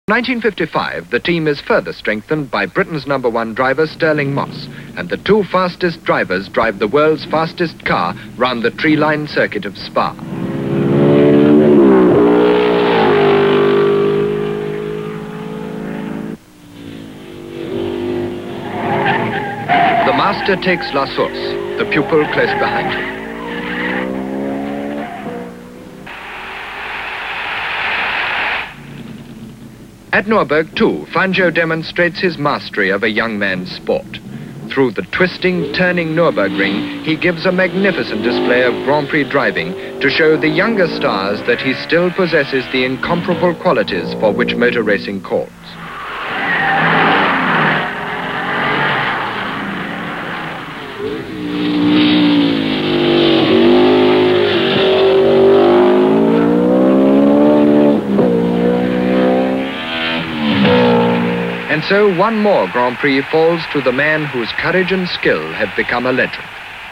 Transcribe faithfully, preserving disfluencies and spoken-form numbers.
nineteen fifty-five, the team is further strengthened by Britain's number one driver, Stirling Moss, and the two fastest drivers drive the world's fastest car round the tree-lined circuit of Spa. The master takes La Source, the pupil close behind him. At Nürburgring, too, Fangio demonstrates his mastery of a young man's sport. Through the twisting, turning Nürburgring, he gives a magnificent display of Grand Prix driving to show the younger stars that he still possesses the incomparable qualities for which motor racing calls. And so one more Grand Prix falls to the man whose courage and skill have become a legend.